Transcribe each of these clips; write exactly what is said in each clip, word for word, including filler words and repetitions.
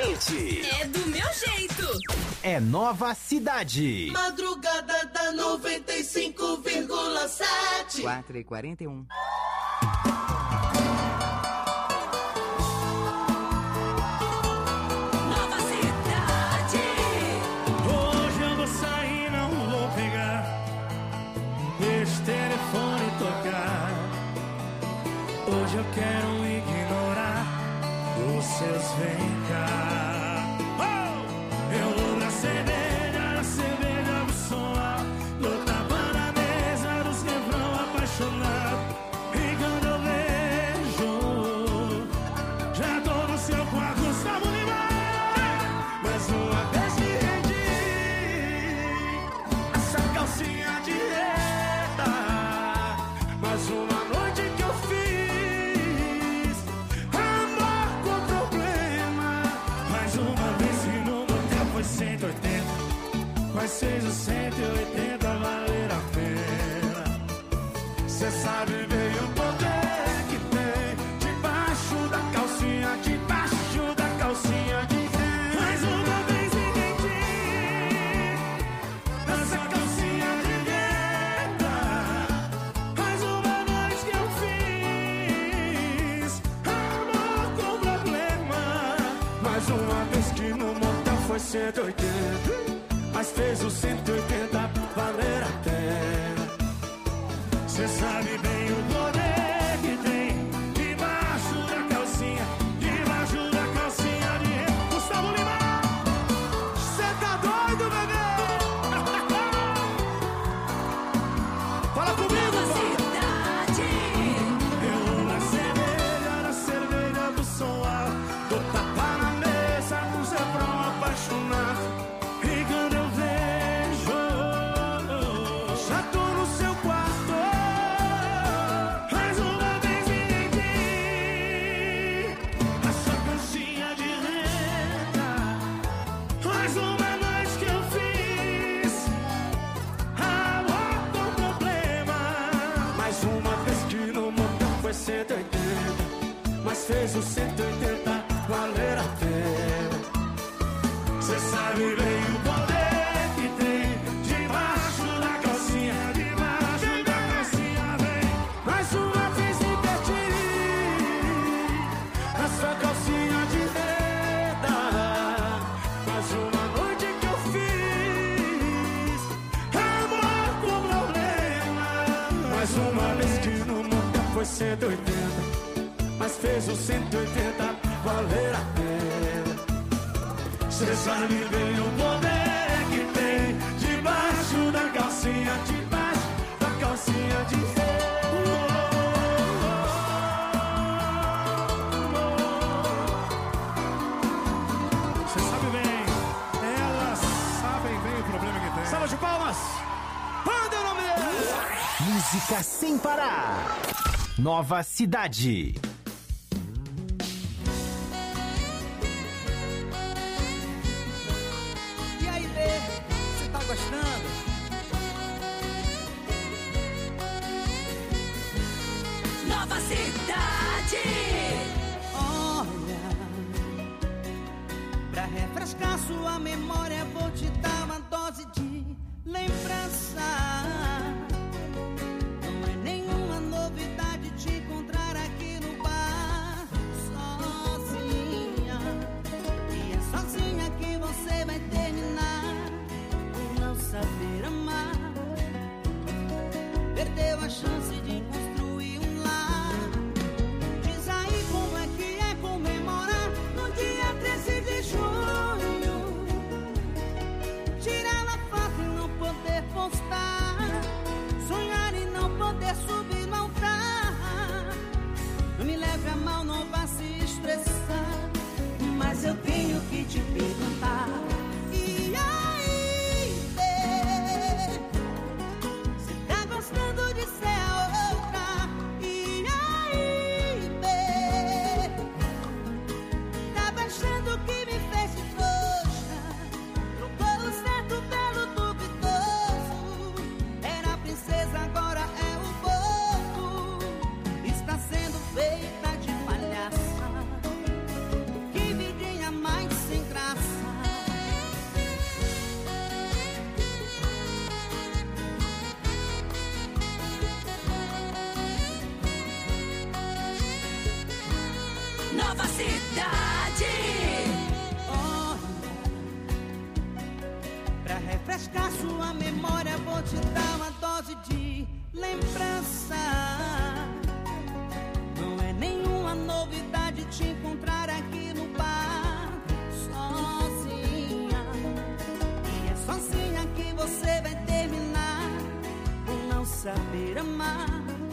seguinte: é do meu jeito. É Nova Cidade. Madrugada da noventa e cinco vírgula sete. quatro e quarenta e um. Nova Cidade. Hoje eu vou sair, não vou pegar esse telefone tocar. Hoje eu quero ignorar os seus vem cá. Oh! Eu vou na cerveja, na cerveja do som alto, no tapa na mesa dos refrão apaixonado. E quando eu vejo, já tô no seu quarto, Gustavo Lima. Mais uma vez me rendi, essa calcinha de reta. Mais uma noite que eu fiz amor com problema. Mais uma vez que no motel foi cento e oitenta, mas fez o cento e oitenta valer a pena. Cê sabe bem o poder que tem debaixo da calcinha, debaixo da calcinha de renda. Mais uma vez me entendi nessa calcinha de renda. Mais uma noite que eu fiz amor com problema. Mais uma vez que no motel foi cento e oitenta, mas fez o cento e oitenta valer a pena. Cê sabe bem o poder que tem debaixo da calcinha, debaixo da calcinha de renda. Gustavo Lima, cê tá doido, bebê? Fala comigo, Nova pai. Cidade. Eu na cerveja, na cerveja do som alto, dou tapa na mesa com seu prão apaixonado. E quando eu vejo, já tô no seu quarto. Mais uma vez me rendi, a sua calcinha de renda. Mais uma noite que eu fiz amor com problema. Mais uma vez que no motel foi cento e oitenta, mas fez o cento e oitenta valer a pena. Cê sabe bem o poder que tem debaixo da calcinha, debaixo da calcinha, vem. Mais uma vez me perdi na sua calcinha de renda. Mais uma noite que eu fiz amor com problema. Mais uma vez que no motel foi cento e oitenta, mas fez o cento e oitenta valer a pena. Cê sabe bem o poder que tem debaixo da calcinha, debaixo da calcinha de Cê sabe bem, elas sabem bem o problema que tem. Salva de palmas! Manda o nome dela! Música sem parar. Nova Cidade. E aí, Lê, você tá gostando? Nova Cidade. Olha, pra refrescar sua memória, vou te dar uma dose de lembrança. Não é nenhuma novidade te encontrar aqui no bar sozinha. E é sozinha que você vai terminar por não saber amar. Perdeu a chance de construir um lar. Diz aí como é que é comemorar no dia treze de junho. Tirar a foto e não poder postar. Sonhar e não poder subir no altar. Não me leve a mal, não vá se estressar, mas eu tenho que te perguntar. E aí, Bê? Você tá gostando de ser a outra? E aí, Bê? Tava achando que me fez de trouxa, trocou o certo pelo duvidoso. Era a princesa, agora é o bobo. Está sendo feita de palhaço. Nova Cidade. Olha, pra refrescar sua memória, vou te dar uma dose de lembrança. Não é nenhuma novidade te encontrar aqui no bar sozinha. E é sozinha que você vai terminar por não saber amar.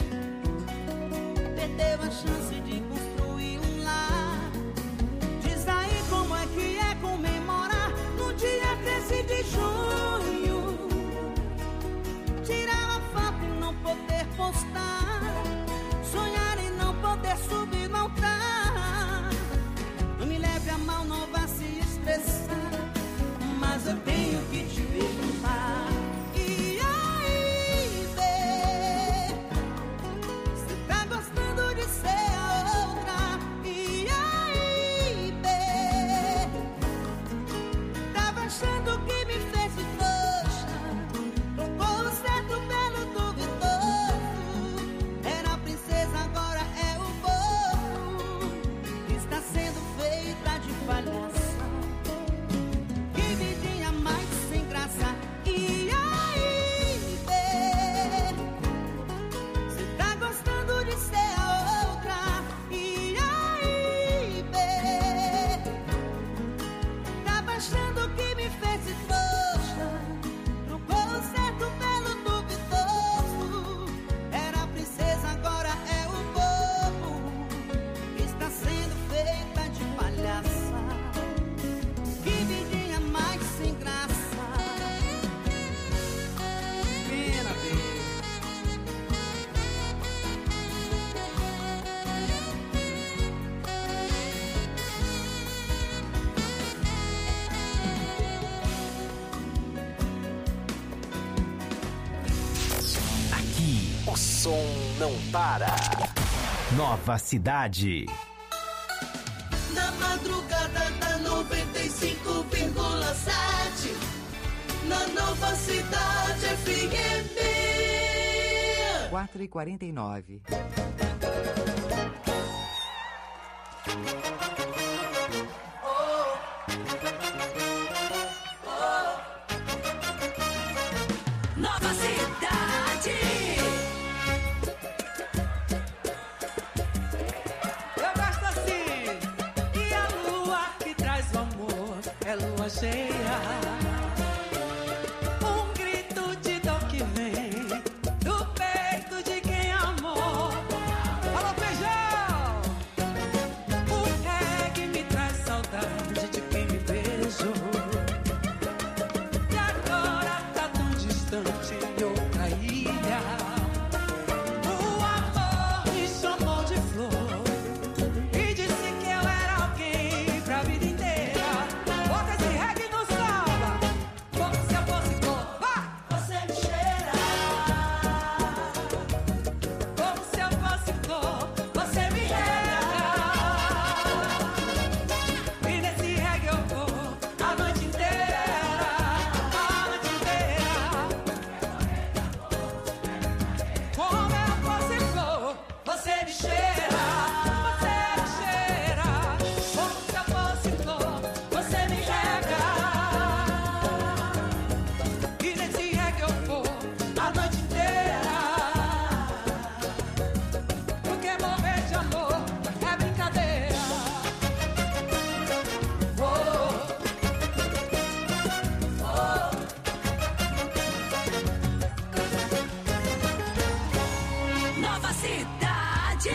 Perdeu a chance de construir um lar. Diz aí como é que é comemorar no dia treze de junho. Tirar uma foto e não poder postar. Sonhar e não poder subir no altar. Não me leve a mal, não vá se estressar. Mas eu tenho que te perguntar. E aí, bê? Você tá gostando de ser a outra? E aí, bê? Tava achando que me fez de trouxa. Trocou o certo pelo duvidoso. Era a princesa, agora é o bobo. Está sendo feita de palhaça. Que vidinha mais sem graça. E aí, bê? Você tá gostando de ser a outra? E aí, bê? Tava achando que me fez de trouxa. Trocou o certo pelo duvidoso. Era a princesa, agora é o bobo. Está sendo feita de palhaça. Que vidinha mais sem graça. Pena, bê. Aqui o som não para. Nova Cidade. Na madrugada da noventa e cinco vírgula sete, na Nova Cidade F M. quatro e quarenta e nove. Nova Cidade. Eu gosto assim. E a lua que traz o amor é lua cheia. Um grito de dor que vem do peito de quem amou. Alô, feijão! O reggae me traz saudade de quem me beijou. E agora tá tão distante em outra ilha. O amor me chamou de flor e disse que eu era alguém pra vida inteira. Bota esse reggae no samba, como se eu fosse cor. Vai! Você me cheira, como se eu fosse cor. Você me rega, e nesse reggae eu vou a noite inteira, a noite inteira. Como eu fosse flor, você me cheira, você me cheira. Como se eu fosse flor, você me rega. E nesse reggae eu vou a noite inteira. Porque morrer de amor é brincadeira. Oh, Nova Cidade.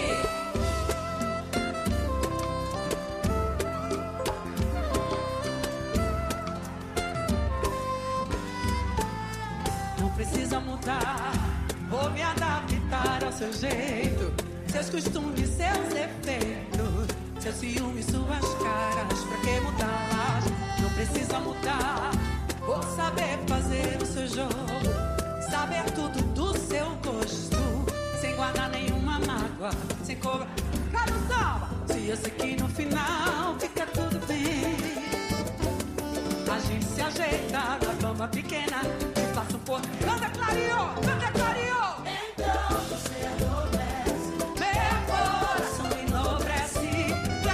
não precisa mudar, vou me adaptar ao seu jeito, seus costumes, seus defeitos, seus ciúmes, suas caras, pra que mudá-las? Não precisa mudar, vou saber fazer o seu jogo, saber tudo do seu gosto, sem guardar nenhuma mágoa, sem cobrar. Cara no samba, se eu sei que no final fica tudo bem. A gente se ajeita na cama pequena e passa um pouco. Não declariou, não declariou. Então você adormece. Meu coração enobrece. E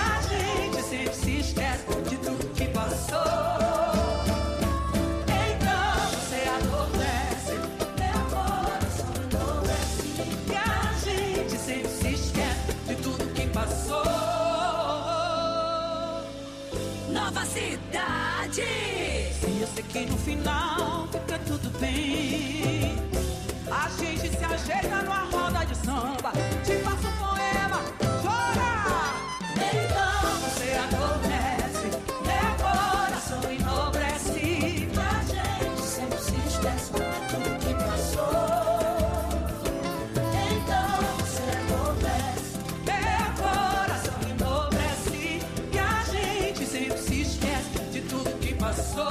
cidade. E eu sei que no final fica tudo bem. A gente se ajeita numa roda de samba. Te faço um poema, chora. Então Você adormece, meu coração enobrece. a gente sempre se esquece de tudo que passou. Então você adormece. Meu coração enobrece. E a gente sempre se esquece de tudo que passou.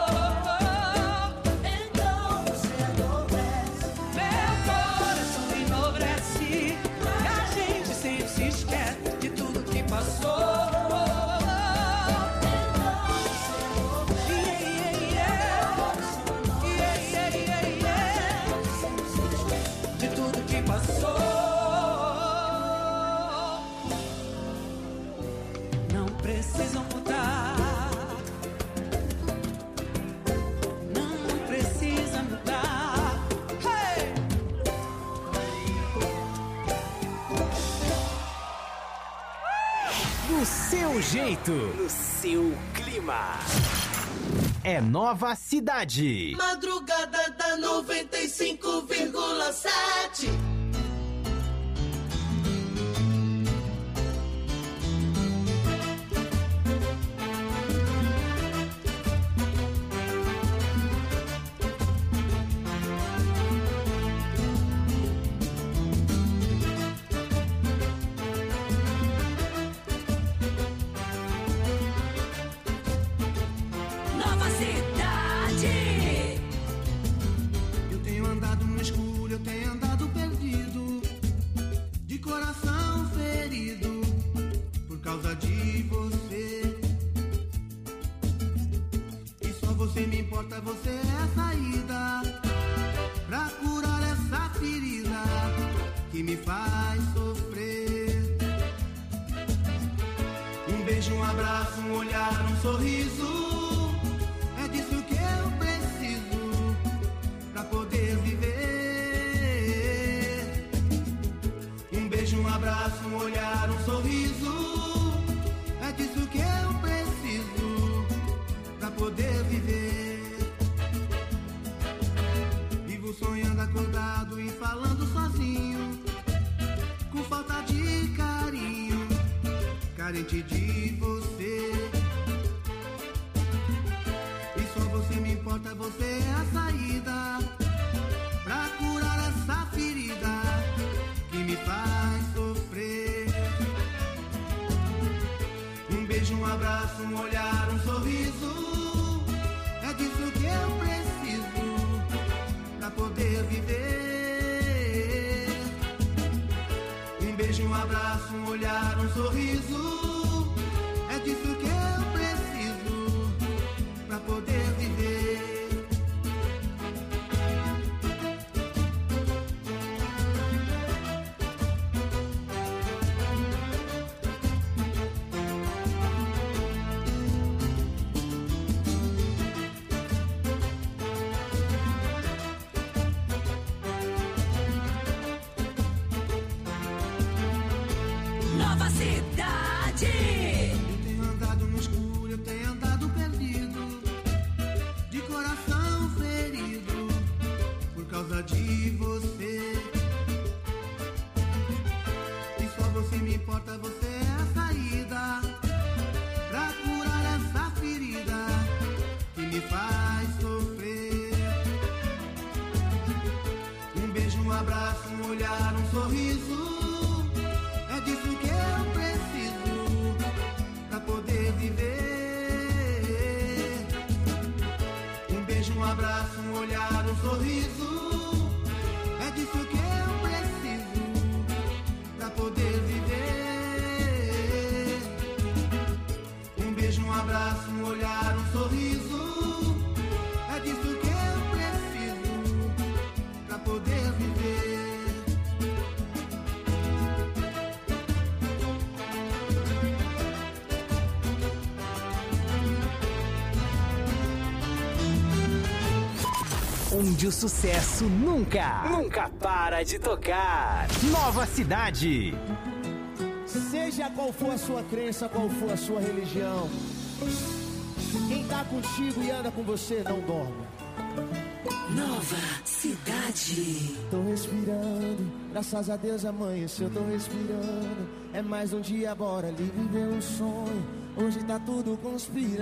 Então você adormece. Meu coração enobrece. E a gente sempre se esquece de tudo que passou. De tudo que passou. Não precisam mudar. Não precisa mudar. Hey! Do seu jeito, no seu clima. É Nova Cidade. Madrugada da noventa e cinco vírgula sete. Nova cidade. Eu tenho andado no escuro, eu tenho andado perdido, de coração ferido, por causa de você. E só você me importa, você é a saída pra curar essa ferida que me faz sofrer. Um beijo, um abraço, um olhar, um sorriso, é disso que eu preciso pra poder viver. Um beijo, um abraço, um olhar, um sorriso, é disso que eu preciso pra poder viver. Vivo sonhando acordado e falando sozinho, com falta de carinho, carente de você. E só você me importa, você é a saída pra curar essa ferida que me faz sofrer. Um beijo, um abraço, um olhar, um sorriso, é disso que eu preciso pra poder viver. Um beijo, um abraço, um olhar, um sorriso, é disso que eu preciso pra poder viver. Nova cidade. Eu tenho andado no escuro, eu tenho andado perdido, de coração ferido, por causa de você. E só você me importa, você é a saída pra curar essa ferida que me faz sofrer. Um beijo, um abraço, um olhar, um sorriso, é disso que eu preciso pra poder viver. Um beijo, um abraço, um olhar, um sorriso, é disso que eu preciso pra poder viver. Um beijo, um abraço, um olhar, um sorriso, é disso que eu preciso pra poder viver. Onde o sucesso nunca, nunca para de tocar. Nova Cidade. Seja qual for a sua crença, qual for a sua religião, Quem tá contigo e anda com você não dorme. Nova Cidade. Tô respirando, graças a Deus amanheceu, tô respirando. É mais um dia, bora ali viver um sonho. Hoje tá tudo conspirando.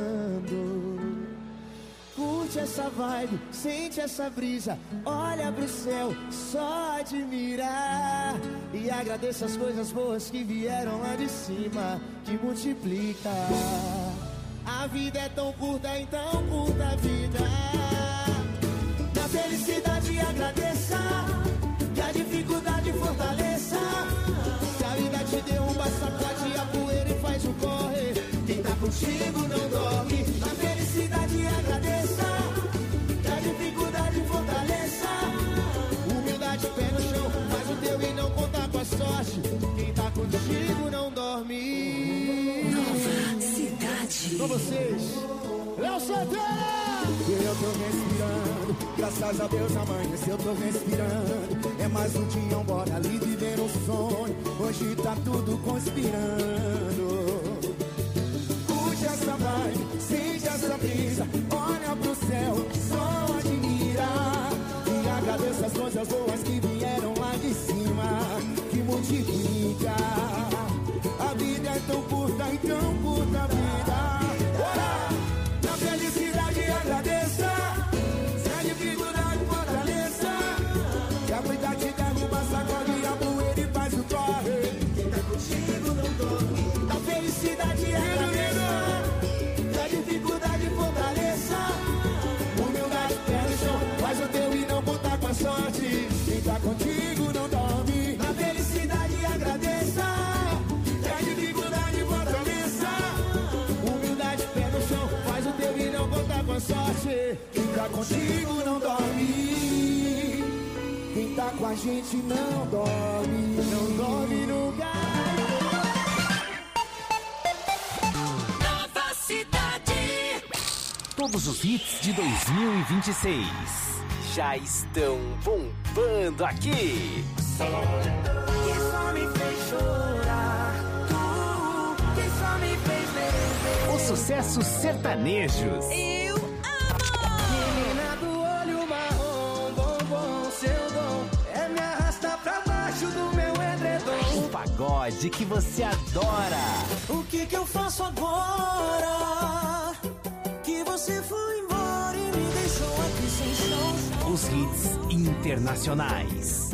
Curte essa vibe, sente essa brisa. Olha pro céu, só admirar. E agradeça as coisas boas que vieram lá de cima, que multiplica. A vida é tão curta, então curta a vida. Na felicidade agradeça, que a dificuldade fortaleça. Se a vida te derruba, sacode a poeira e faz o corre. Quem tá contigo não dorme. Na felicidade agradeça, que a dificuldade fortaleça. Humildade, pé no chão, faz o teu e não conta com a sorte. Quem tá contigo não dorme. Nova Cidade. Com vocês, Léo Santana. Eu tô respirando, graças a Deus amanheceu, eu tô respirando. É mais um dia, bora ali viver um sonho. Hoje tá tudo conspirando. Curte essa vibe, sente essa brisa. Olha pro céu, só admira. E agradeça as coisas boas que vieram lá de cima, que multiplica. A vida é tão curta, então curta a vida. Bora! Na felicidade agradeça, se a dificuldade fortaleça. Que a cuidar te derruba, sacode a poeira e faz o corre. Quem tá contigo não dorme. Na felicidade agradeça, que a dificuldade fortaleça. Humildade, pé no chão, faz o teu e não conta com a sorte. Quem tá contigo não dorme. Na felicidade agradeça, que a dificuldade fortaleça. Humildade, pé no chão, faz o teu e não conta com a sorte. Quem tá contigo não dorme. Quem tá com a gente não dorme. Não dorme nunca. Nova Cidade. Todos os hits de dois mil e vinte e seis já estão bombando aqui. Que só me fez chorar, tu, que só me fez beber. Os sucessos sertanejos. Eu amo! Menina do olho marrom, bombom, seu dom é me arrastar pra baixo do meu edredom. O pagode que você adora. O que que eu faço agora? Que você foi embora e me deixou aqui sem chão. Os hits internacionais.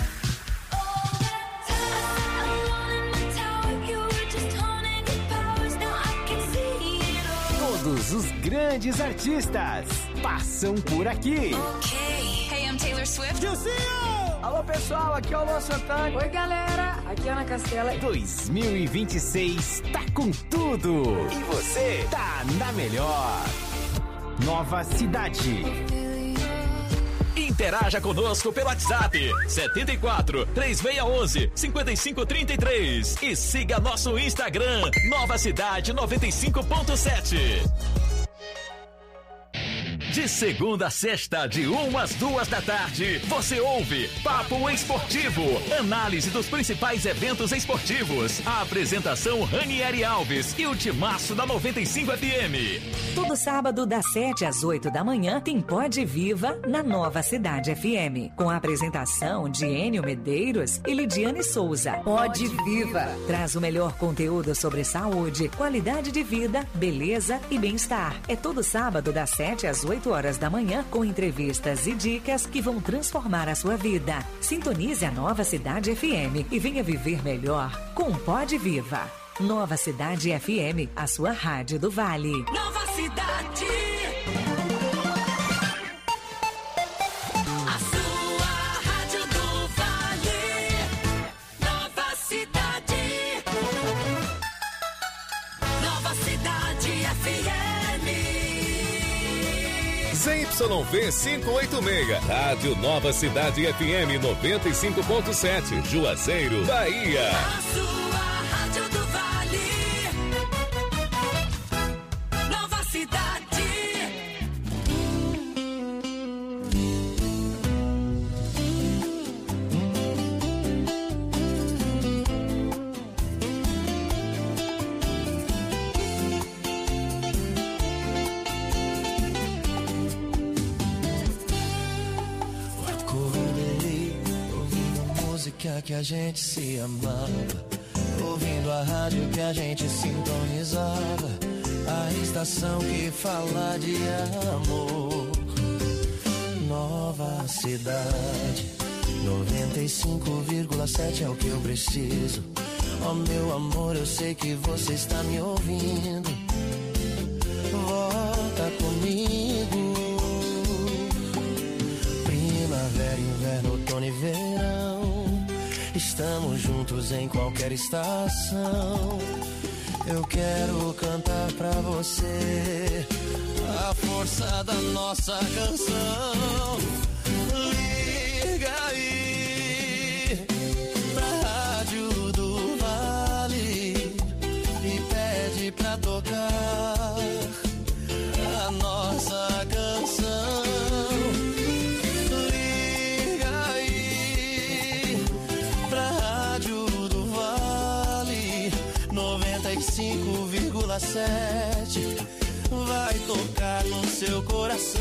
Todos os grandes artistas passam por aqui. Okay. Hey, I'm Taylor Swift. Alô, pessoal, aqui é o Luan Santana. Oi, galera, aqui é Ana Castela. dois mil e vinte e seis tá com tudo. E você tá na melhor. Nova Cidade. Interaja conosco pelo WhatsApp setenta e quatro, três seis um um, cinco cinco três três e siga nosso Instagram Nova Cidade noventa e cinco ponto sete. De segunda a sexta, de uma às duas da tarde, você ouve Papo Esportivo, análise dos principais eventos esportivos. A apresentação Ranieri Alves e o timaço da noventa e cinco F M. Todo sábado, das sete às oito da manhã, tem Pode Viva na Nova Cidade F M, com a apresentação de Enio Medeiros e Lidiane Souza. Pode Viva traz o melhor conteúdo sobre saúde, qualidade de vida, beleza e bem-estar. É todo sábado, das sete às oito horas da manhã, com entrevistas e dicas que vão transformar a sua vida. Sintonize a Nova Cidade F M e venha viver melhor com Pode Viva. Nova Cidade F M, a sua rádio do Vale. Nova Cidade. A sua rádio do Vale. Nova Cidade. Nova Cidade F M. Z Y V quinhentos e oitenta e seis, Rádio Nova Cidade F M noventa e cinco ponto sete, Juazeiro, Bahia. A sua rádio do Vale. Nova Cidade. que a gente se amava, ouvindo a rádio que a gente sintonizava, a estação que fala de amor. Nova cidade, noventa e cinco vírgula sete é o que eu preciso. Oh meu amor, eu sei que você está me ouvindo. Volta comigo. Primavera, inverno, outono e verão, estamos juntos em qualquer estação. Eu quero cantar pra você a força da nossa canção. Liga aí pra rádio do Vale e pede pra tocar a nossa canção. Liga aí pra rádio do Vale noventa e cinco vírgula sete, vai tocar no seu coração.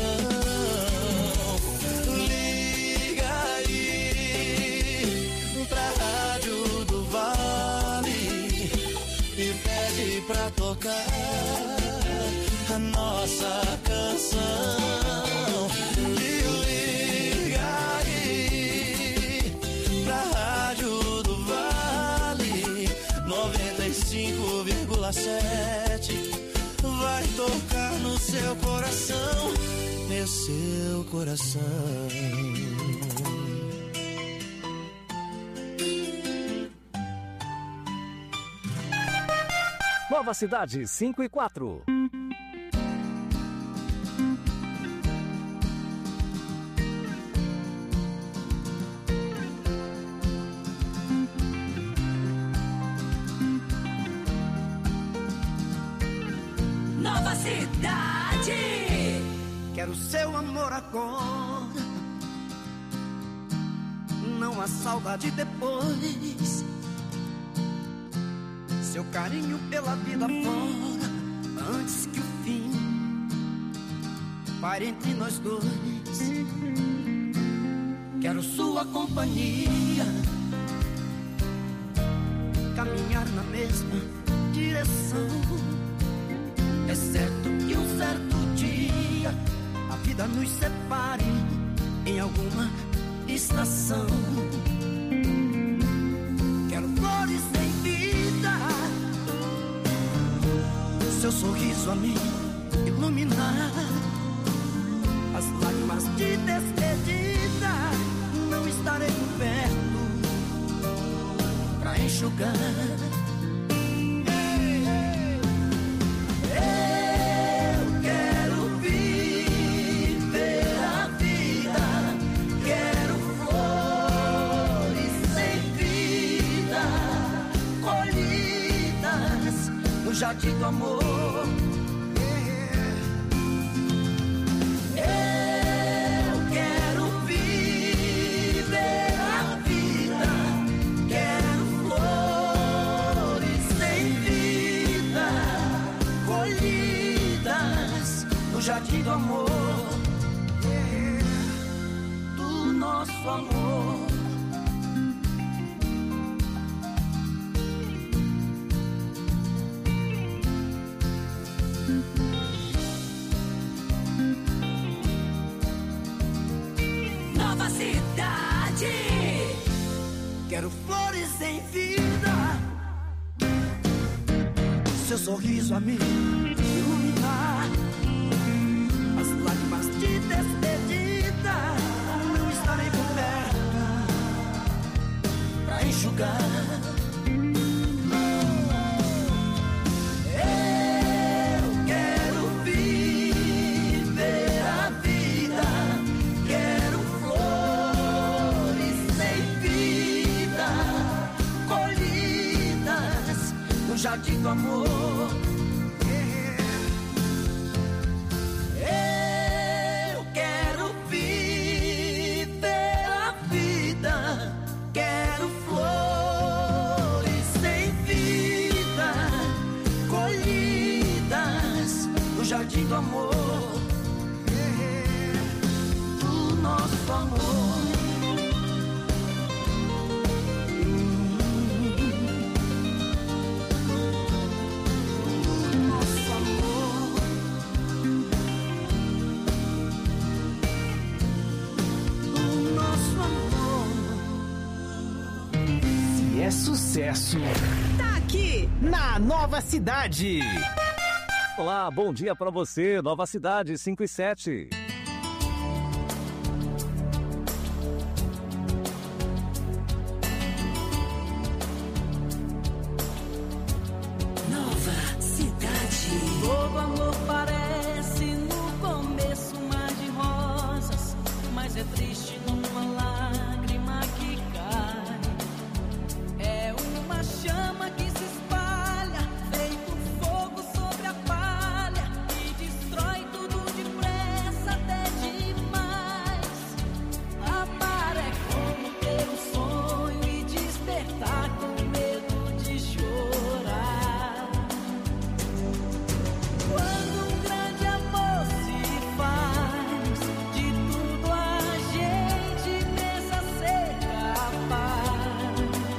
Liga aí pra rádio do Vale e pede pra tocar a nossa canção. Liga aí pra rádio do Vale noventa e cinco vírgula sete, vai tocar no seu coração, meu seu coração. Nova Cidade cinco e quatro. Nova Cidade. Quero seu amor agora, não há saudade depois. Seu carinho pela vida fora, antes que o fim pare entre nós dois. Quero sua companhia, caminhar na mesma direção. É certo que um certo dia a vida nos separe em alguma estação. Quero flores sem vida, seu sorriso a me iluminar. As lágrimas de despedida não estarei por perto pra enxugar. Jardim do amor. Eu quero viver a vida, quero flores sem vida, colhidas no jardim do amor, do nosso amor. Quero flores sem vida, seu sorriso a me iluminar. As lágrimas de despedida não estarei por perto pra enxugar. Jardim do amor. Eu quero viver a vida, quero flores sem vida, colhidas no jardim do amor, do nosso amor. sucesso tá aqui na Nova Cidade. Olá, bom dia pra você, Nova Cidade cinco e sete. Nova Cidade. Todo amor parece no começo um mar de rosas, mas é triste numa lágrima que cai. É uma chama que se espalha, feito fogo sobre a palha, e destrói tudo depressa, até demais. Amar é como ter um sonho e despertar com medo de chorar. Quando um grande amor se faz, de tudo a gente pensa ser capaz.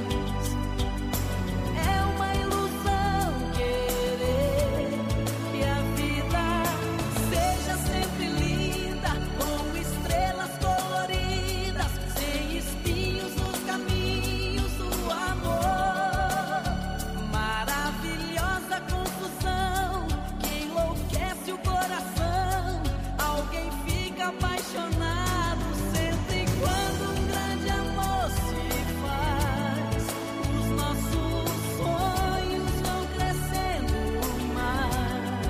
É uma ilusão querer que a vida seja sempre linda, com estrelas coloridas, sem espinhos nos caminhos do amor. Maravilhosa confusão que enlouquece o coração. Alguém fica apaixonado sempre quando um grande amor se faz. Os nossos sonhos vão crescendo mais,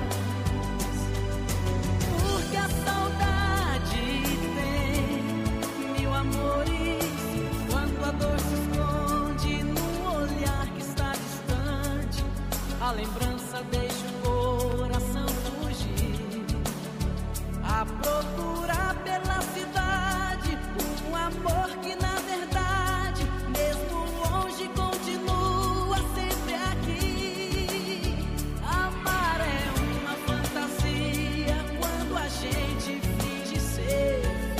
porque a saudade tem mil amores. Quando a dor se esconde num olhar que está distante, a lembrança deixa o coração fugir, a procurar pela cidade um amor que na verdade, mesmo longe, continua sempre aqui. Amar é uma fantasia quando a gente finge ser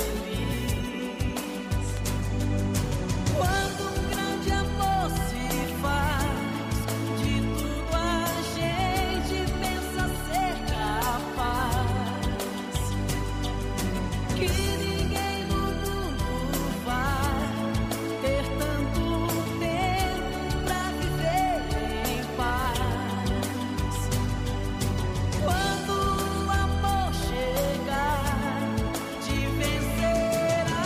feliz. Quando um grande amor se faz, de tudo a gente pensa ser capaz. Que ninguém no mundo vai ter tanto tempo pra viver em paz. Quando o amor chegar, te vencerá.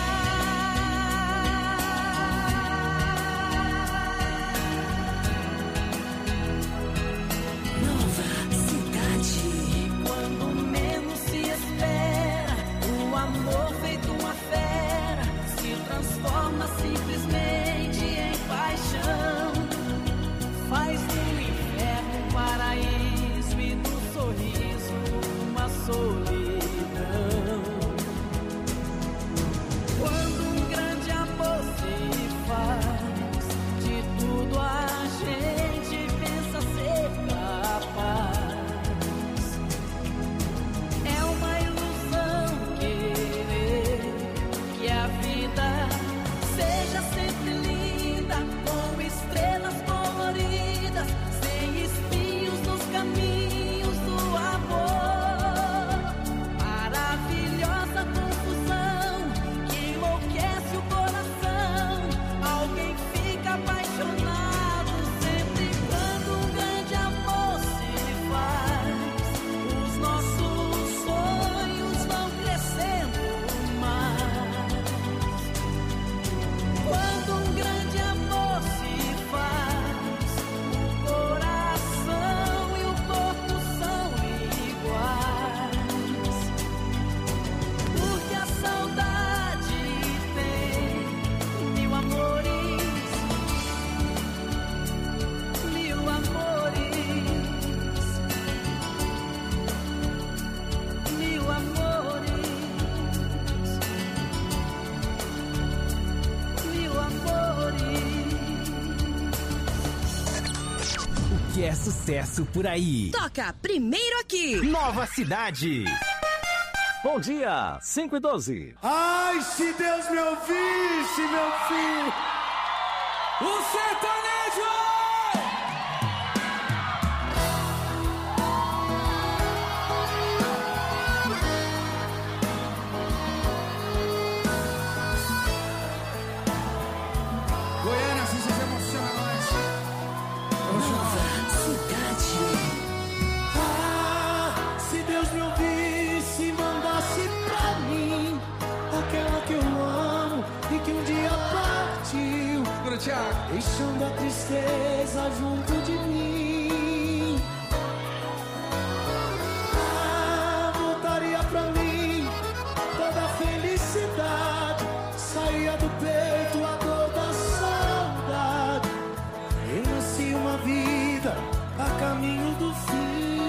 Nova Cidade. Quando menos se espera, o amor feito uma fera se transforma simplesmente em paixão. Faz do inferno um paraíso e do sorriso uma solidão. Quando um grande amor se faz, de tudo a gente pensa ser capaz. É uma ilusão querer que a vida seja sempre linda, com estrelas coloridas, sem espinhos nos caminhos do amor. Maravilhosa confusão que enlouquece o coração. Alguém fica apaixonado sempre quando um grande amor se faz. Os nossos sonhos vão crescendo mais. Quando um grande amor se faz, o coração e o corpo são iguais. Porque a saudade tem mil amores, mil amores, mil amores, mil amores. O que é sucesso por aí? Toca primeiro aqui. Nova Cidade. Bom dia, cinco e doze. Ai, se Deus me ouvisse, meu filho! O sertanejo! Goiânia, se vocês emocionam. Deus me ouvisse e mandasse pra mim aquela que eu amo e que um dia partiu, deixando a tristeza junto de mim. Ah, voltaria pra mim toda a felicidade, saía do peito a dor da saudade, renascia uma vida a caminho do fim.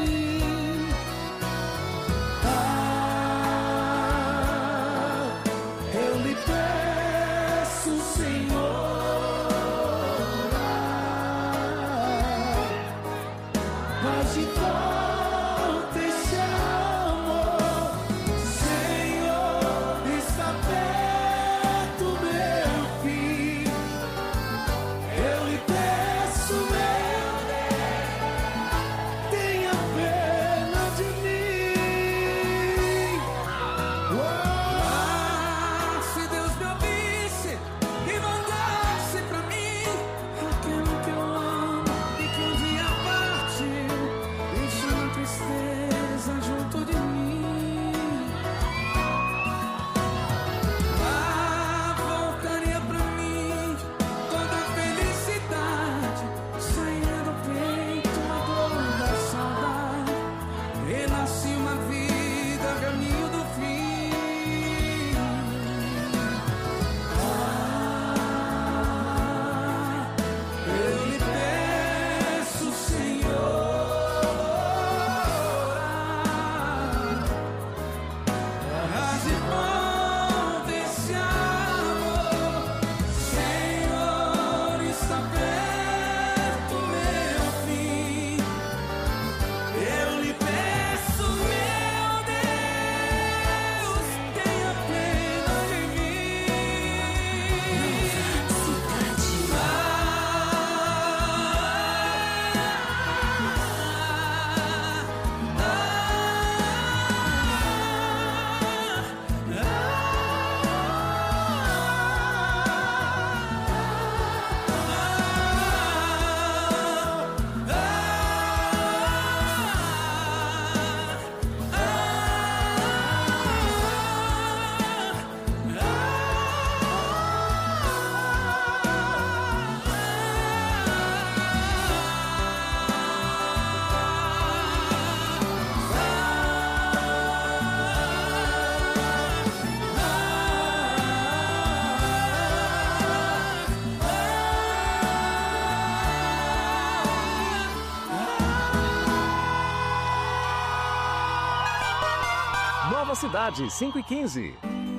Nova Cidade, cinco e quinze.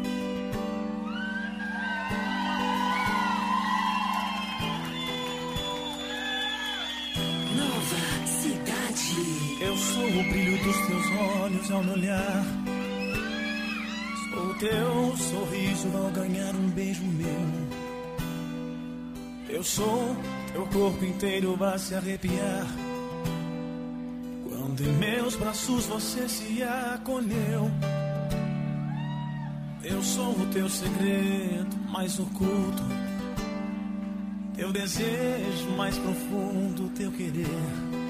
Nova Cidade. Eu sou o brilho dos teus olhos ao me olhar. Sou o teu sorriso ao ganhar um beijo meu. Eu sou teu corpo inteiro a se arrepiar quando em meus braços você se acolheu. Eu sou o teu segredo mais oculto, teu desejo mais profundo, teu querer,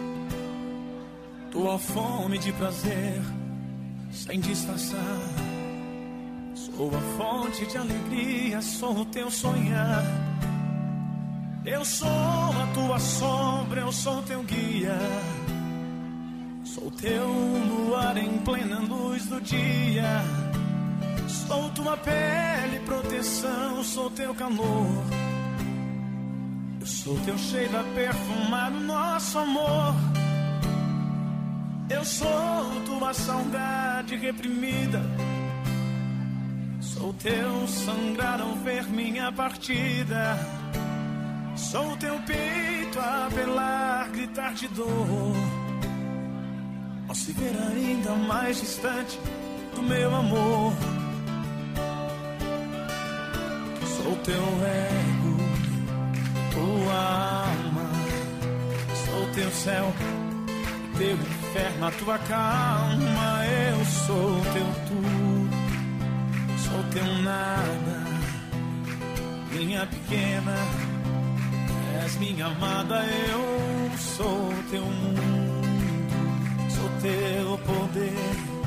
tua fome de prazer sem disfarçar. Sou a fonte de alegria, sou o teu sonhar. Eu sou a tua sombra, eu sou teu guia. Sou teu luar em plena luz do dia. Sou tua pele, proteção, sou teu calor. Eu sou teu cheiro a perfumar o nosso amor. Eu sou tua saudade reprimida. Sou teu sangrar ao ver minha partida. Sou teu peito a apelar, gritar de dor, ao se ver ainda mais distante do meu amor. Sou teu ego, tua alma. Sou teu céu, teu inferno, a tua calma. Eu sou teu tudo, sou teu nada. Minha pequena, és minha amada. Eu sou teu mundo, sou teu poder.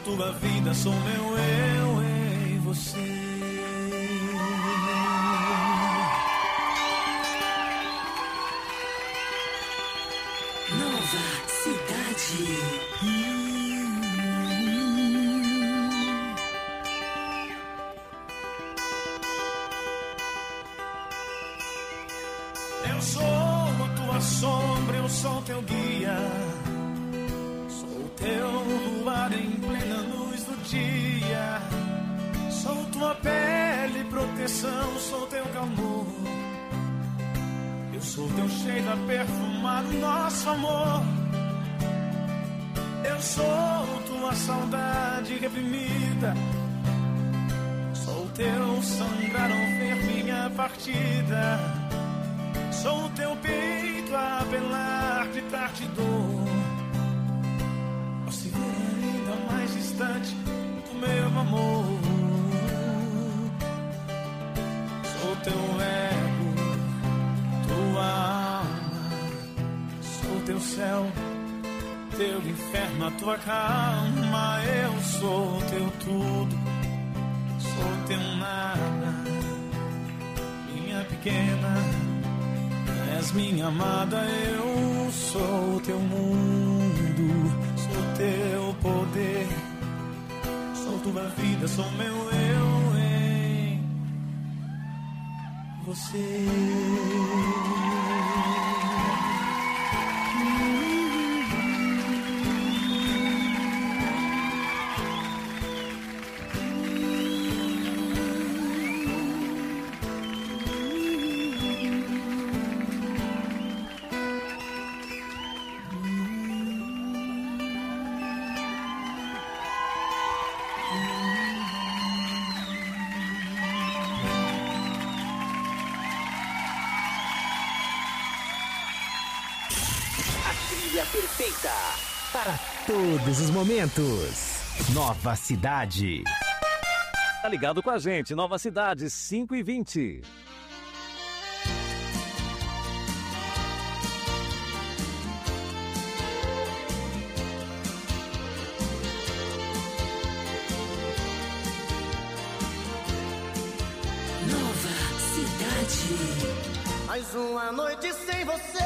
tua vida, sou meu eu em você. Nova Cidade. Eu sou a tua sombra, eu sou teu guia. Sou teu luar em plena luz do dia. Sou tua pele, proteção, sou teu calor. Eu sou teu cheiro a perfumar o nosso amor. Eu sou tua saudade reprimida. Sou teu sangrar ao ver minha partida. Sou teu peito a apelar, gritar de dor. Ao se ver ainda mais distante do meu amor. Sou teu ego, tua alma. Sou teu céu, teu inferno, a tua calma. Eu sou teu tudo, sou teu nada. Minha pequena, és minha amada, eu sou teu mundo, sou teu poder, sou tua vida, sou meu eu em você. Perfeita para todos os momentos. Nova Cidade. Tá ligado com a gente, Nova Cidade, cinco e vinte. Nova Cidade. Mais uma noite sem você.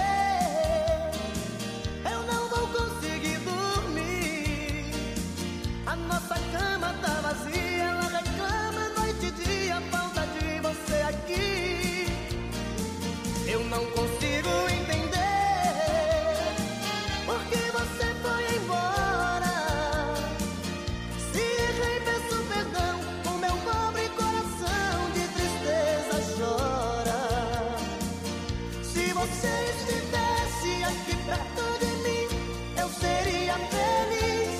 Eu não vou conseguir dormir. A nossa cama tá vazia. Ela reclama noite e dia. Falta de você aqui. Eu não consigo entender por que você foi embora. Se errei, peço perdão. O meu pobre coração de tristeza chora. Se você estivesse aqui perto de mim, eu seria feliz.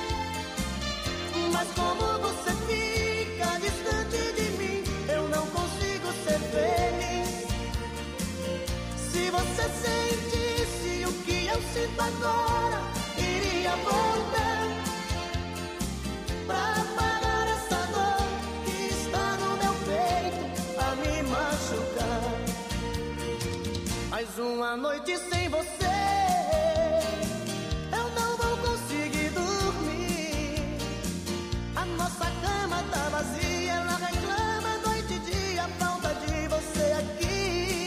Mas como você fica distante de mim, eu não consigo ser feliz. Se você sentisse o que eu sinto agora, iria voltar pra apagar essa dor que está no meu peito a me machucar. Mais uma noite sem você. Eu não vou conseguir dormir. A nossa cama tá vazia. Ela reclama noite e dia. Falta de você aqui.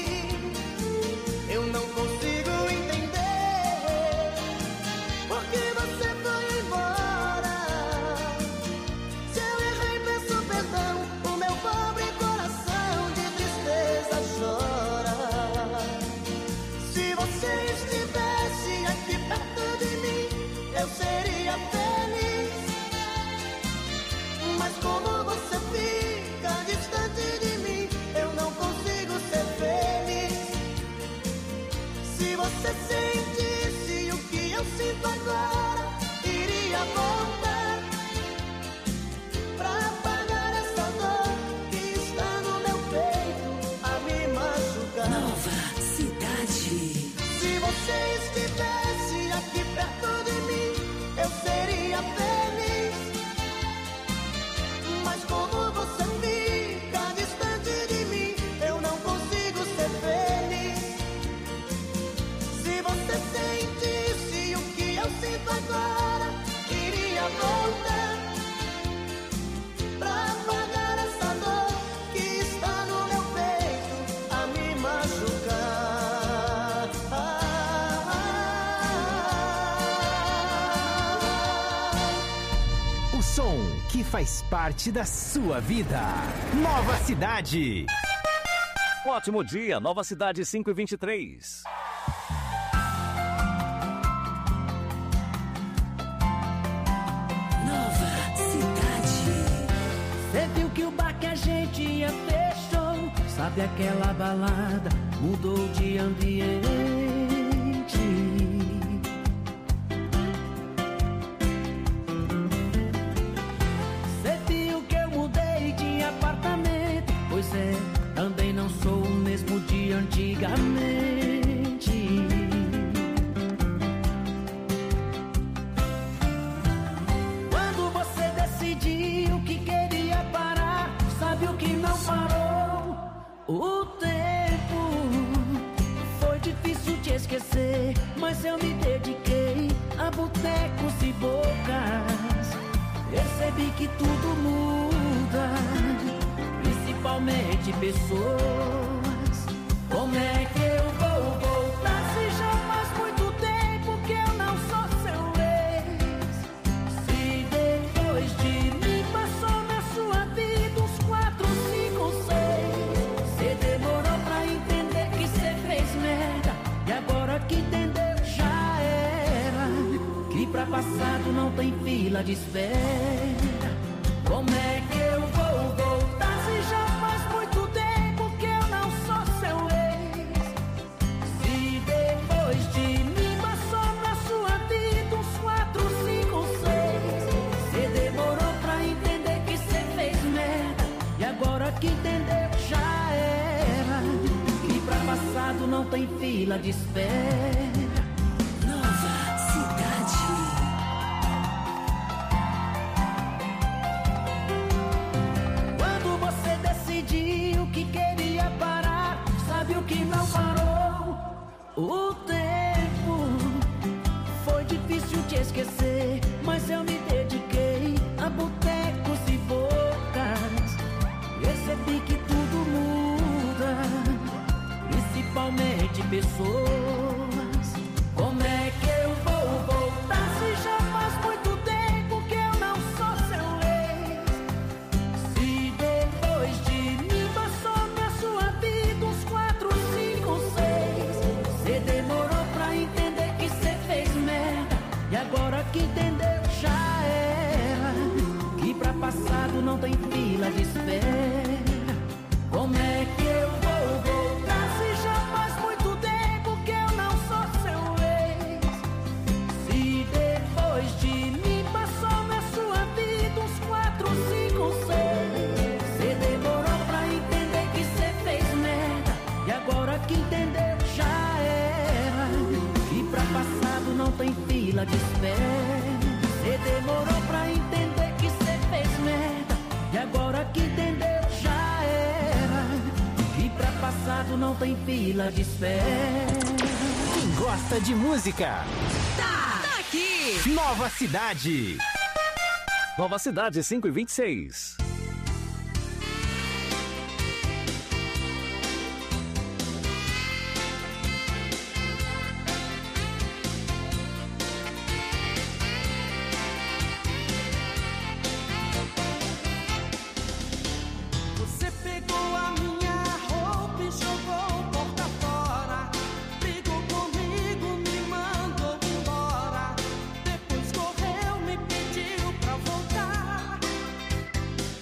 Eu não consigo entender por que você foi embora. Se eu errei, peço perdão. O meu pobre coração de tristeza chora. Se você estivesse aqui perto de mim, eu seria feliz. Mas como você fica distante de mim, eu não consigo ser feliz. Se você sentisse o que eu sinto agora, iria voltar pra apagar essa dor que está no meu peito a me machucar. Nova Cidade. Se você estivesse aqui perto de mim, eu seria feliz. Mas como você fica distante de mim, eu não consigo ser feliz. Se você sentisse o que eu sinto agora, iria que faz parte da sua vida. Nova Cidade. Ótimo dia, Nova Cidade cinco e vinte e três. Nova Cidade. Cê viu que o bar que a gente ia fechou? Sabe aquela balada mudou de ambiente? Cê viu que eu mudei de apartamento? Pois é, também não sou o mesmo de antigamente. Quando você decidiu que queria parar, sabe o que não parou? O tempo. Foi difícil te esquecer, mas eu me dediquei a botecos e bocas. Percebi que tudo muda, principalmente pessoas. Como é que eu vou voltar se já faz muito tempo que eu não sou seu ex? Se depois de mim passou na sua vida uns quatro, cinco, seis. Cê demorou pra entender que cê fez merda, e agora que entendeu já era. Que pra passado não tem fila de espera. Como é que eu vou voltar se já faz muito tempo que eu não sou seu ex? Se depois de mim passou na sua vida uns quatro, cinco, seis. Cê demorou pra entender que cê fez merda, e agora que entendeu já era. Que pra passado não tem fila de espera. Nova Cidade. Decidiu que queria parar, sabe o que não parou? O tempo. Foi difícil te esquecer, mas eu me dediquei a botecos e bocas. Percebi que tudo muda, principalmente pessoas. Como é que eu vou voltar se já faz muito tempo que eu não sou seu ex? Se depois de mim passou na sua vida uns quatro, cinco, seis. Cê demorou pra entender que cê fez merda, e agora que entendeu já era. Que pra passado não tem fila de espera. Como é que eu vou voltar se já faz muito tempo que eu não sou seu ex? Se depois de mim passou na sua vida uns quatro, cinco, seis. Cê demorou pra entender que cê fez merda, e agora que entendeu já era. Que pra passado não tem fila de espera. Cê demorou pra entender que cê fez merda, e agora que entendeu já era. Que pra passado não tem fila de espera. Quem gosta de música, Tá, tá aqui. Nova Cidade. Nova Cidade cinco e vinte e seis. Você pegou a minha roupa e jogou porta fora. Brigou comigo, me mandou embora. Depois correu, me pediu pra voltar.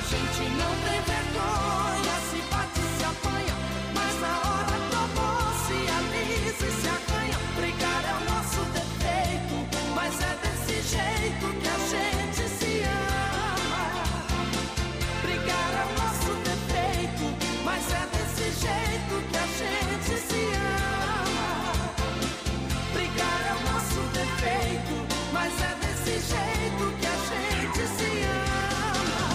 gente não tem vergonha, se bate, se apanha, mas na hora do amor se alisa e se acanha. Brigar é o nosso defeito, mas é desse jeito que a gente se ama. Brigar é o nosso defeito, mas é desse jeito que a gente se ama. Brigar é o nosso defeito, mas é desse jeito que a gente se ama.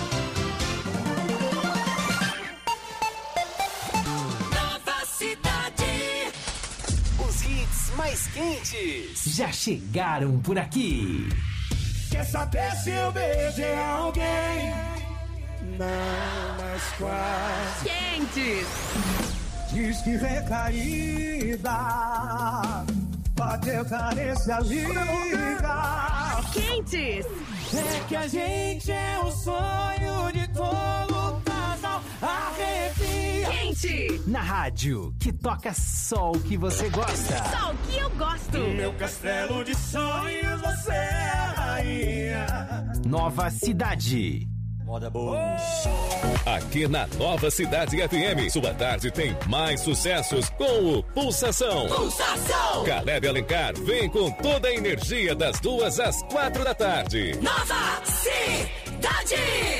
Nova Cidade. Os hits mais quentes já chegaram por aqui. Quer saber se eu beijei alguém? Não, mas quase. Quentes. Diz que recaída, bateu carência, liga. Quentes. É que a gente é o sonho de todo casal. Arrepia. Quente. Na rádio, que toca só o que você gosta. Só o que eu gosto. No meu castelo de sonhos você é a rainha. Nova Cidade. Moda boa. Aqui na Nova Cidade F M, sua tarde tem mais sucessos com o Pulsação. Pulsação! Caleb Alencar vem com toda a energia das duas às quatro da tarde. Nova Cidade!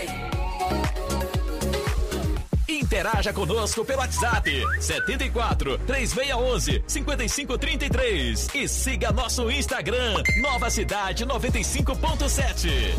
Interaja conosco pelo WhatsApp setenta e quatro, três seis um um, cinco cinco três três e siga nosso Instagram Nova Cidade noventa e cinco ponto sete.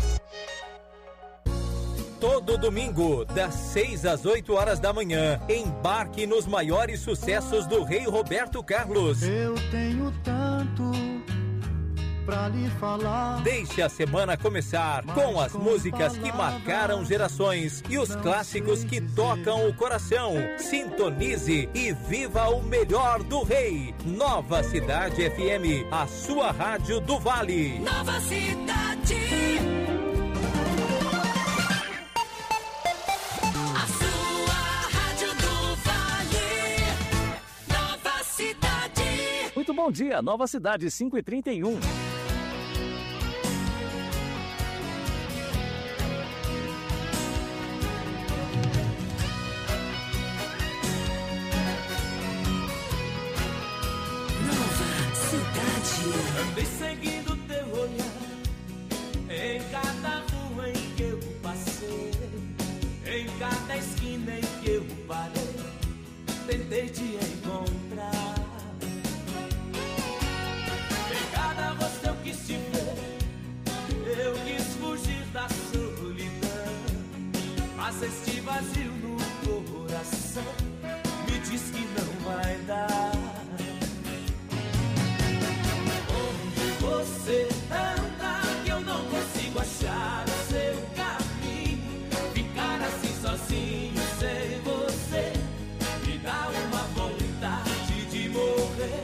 Todo domingo, das seis às oito horas da manhã, embarque nos maiores sucessos do rei Roberto Carlos. Eu tenho tanto pra lhe falar. Deixe a semana começar com as músicas que marcaram gerações e os clássicos que tocam o coração. Sintonize e viva o melhor do rei. Nova Cidade F M, a sua rádio do Vale. Nova Cidade! Muito bom dia, Nova Cidade, cinco e trinta e um. Nova Cidade. Andei seguindo teu olhar em cada rua em que eu passei, em cada esquina em que eu parei, tentei te encontrar. Cada rosto eu quis te ver, eu quis fugir da solidão, mas este vazio no coração me diz que não vai dar. Onde você anda que eu não consigo achar o seu caminho, ficar assim sozinho sem você me dá uma vontade de morrer.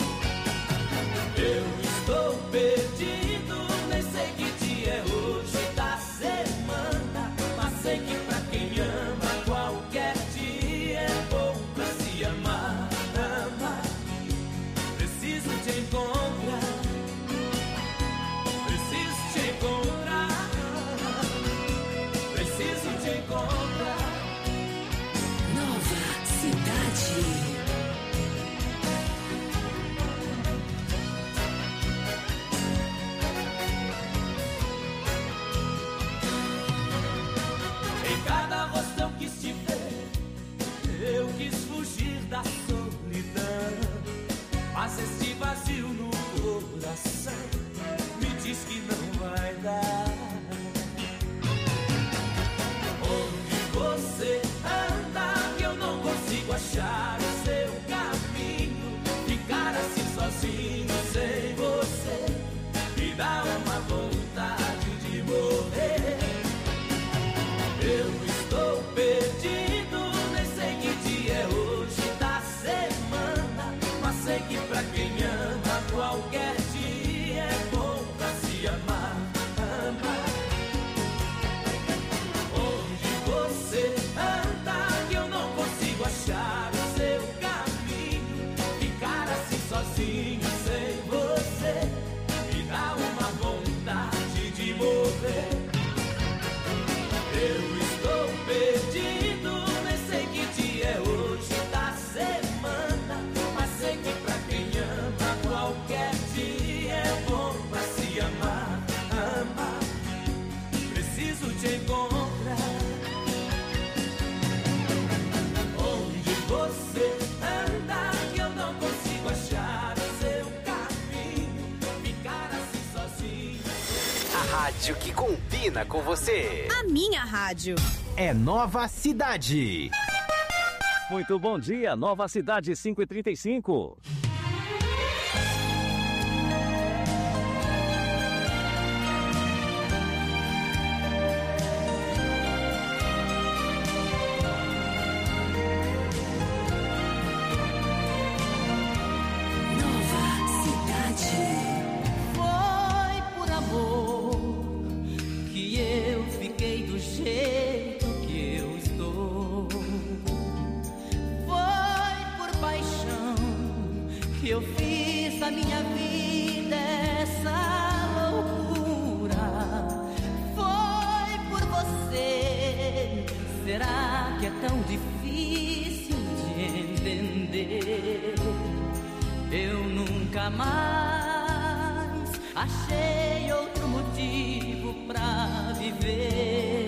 Eu estou perdido, nem sei que dia é hoje da semana, mas sei que pra quem ama qualquer dia é bom pra se amar, amar. Preciso te encontrar, preciso te encontrar, preciso te encontrar. Nova Cidade. Cada rosto eu quis te ver, eu quis fugir da solidão, mas este vazio no coração me diz que não vai dar. Onde você anda que eu não consigo achar o seu caminho, ficar assim sozinho sem você me dá uma vontade de morrer. Eu estou perdido, nem sei que dia é hoje da semana, mas sei que pra quem ama qualquer dia é bom pra se amar, amar. Onde você anda que eu não consigo achar o seu caminho, ficar assim sozinho sem você me dá uma vontade de morrer. Eu A rádio que combina com você. A minha rádio. É Nova Cidade. Muito bom dia, Nova Cidade cinco e trinta e cinco. Jeito que eu estou, foi por paixão que eu fiz da minha vida essa loucura. Foi por você, será que é tão difícil de entender? Eu nunca mais achei outro motivo pra viver.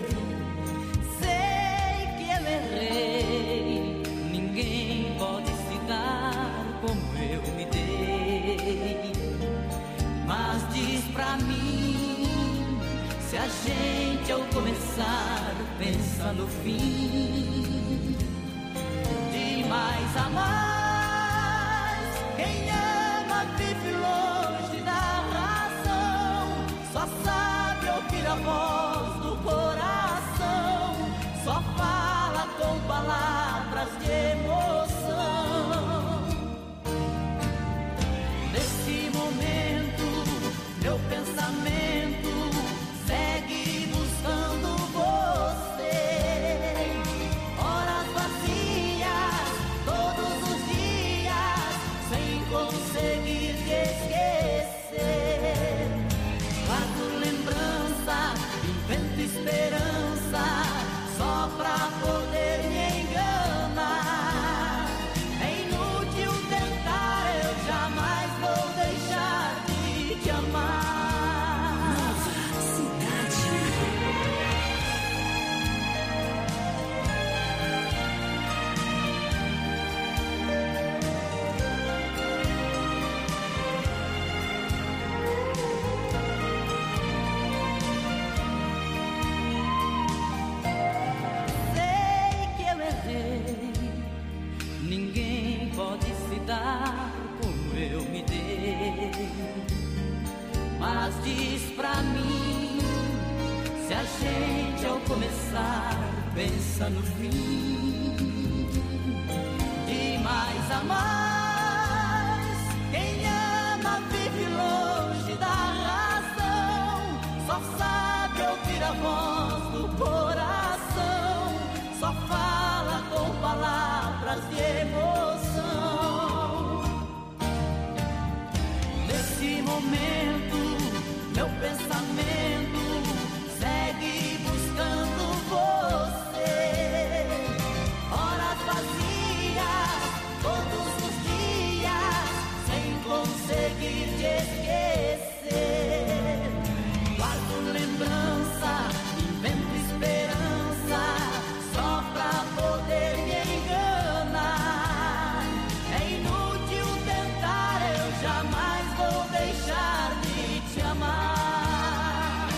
Sei que eu errei, ninguém pode se dar como eu me dei. Mas diz pra mim, se a gente ao começar pensa no fim, de mais a mais, quem ama vive longe da razão, só sabe ouvir a voz do coração, só fala com palavras de emoção. Nesse momento, meu pensamento segue buscando você. Horas vazias, todos os dias, sem conseguir te esquecer. Guardo lembrança, invento esperança, só pra poder me enganar. É inútil tentar, eu jamais vou deixar de te amar. Nova Cidade. Sei que eu errei, ninguém pode se dar como eu me dei. Mas diz pra mim, se a gente ao começar pensa no fim, de mais a mais, quem ama vive longe da razão, só sabe ouvir a voz do coração, só fala com palavras de emoção. Nesse momento, meu pensamento segue buscando você. Horas vazias, todos os dias, sem conseguir te esquecer. Guardo lembrança, invento esperança, só pra poder me enganar. É inútil tentar, eu jamais vou deixar de te amar.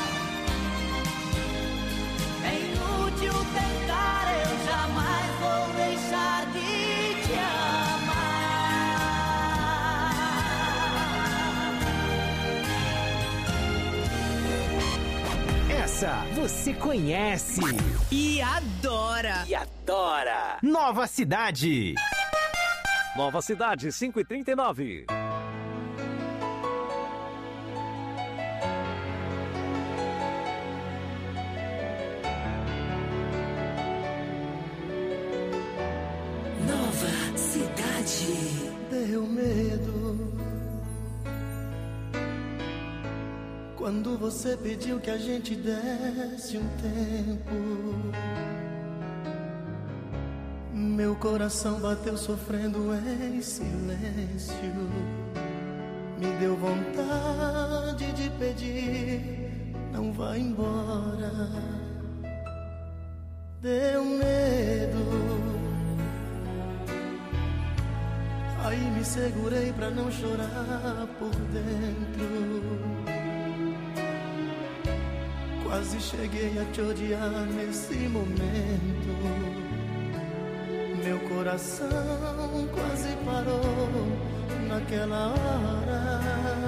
É inútil tentar, eu jamais vou deixar de te amar. Essa você conhece E adora. e adora. Nova Cidade. Nova Cidade cinco e trinta e nove. Nova Cidade. Deu medo quando você pediu que a gente desse um tempo. Meu coração bateu sofrendo em silêncio. Me deu vontade de pedir, não vá embora. Deu medo, aí me segurei pra não chorar por dentro. Quase cheguei a te odiar nesse momento. Meu coração quase parou naquela hora.